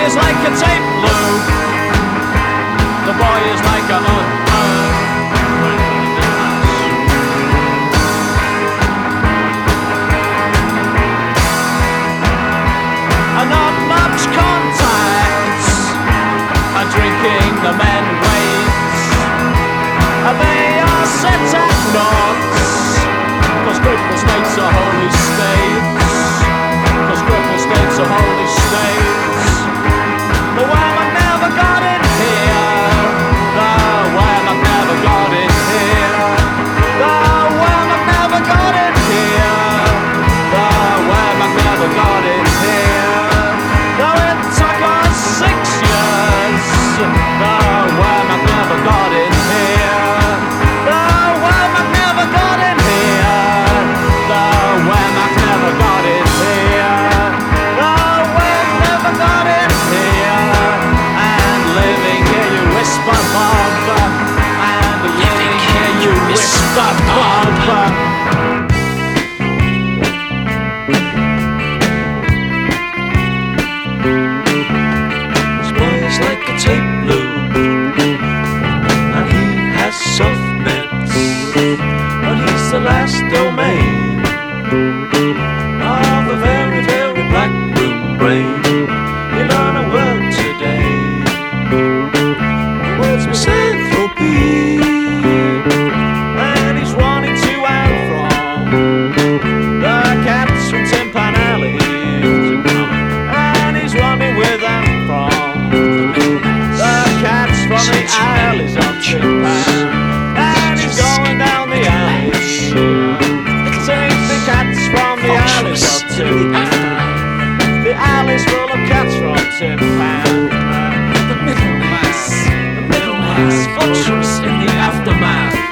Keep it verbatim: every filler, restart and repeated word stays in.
is like a tape loop. The boy is like a uh, uh. And not much contact, and drinking the men waits. And they are set at knots, cause cripple states are holy states. Cause cripple states are holy states. The women never got in here. The women never got in here. The women never got in here. The women never got in here. Though it took us six years, the women never got in here. The women never got in here. The women never got in here. The women never got in here. And living here you whisper love. And living here you whisper love. Like a tape loop, and he has soft bits, but he's the last domain of a very, very black room brain. You learn a word today, the word's misanthropy, and he's running to and from the cats from Tin Pan Alley, and he's running with and from from the alleys of Tin Pan, and he's going down the alleys. Take the cats from the alleys of Tin Pan, the alleys full of cats from Tin Pan. The middle mass, the middle mass, vultures in the aftermath.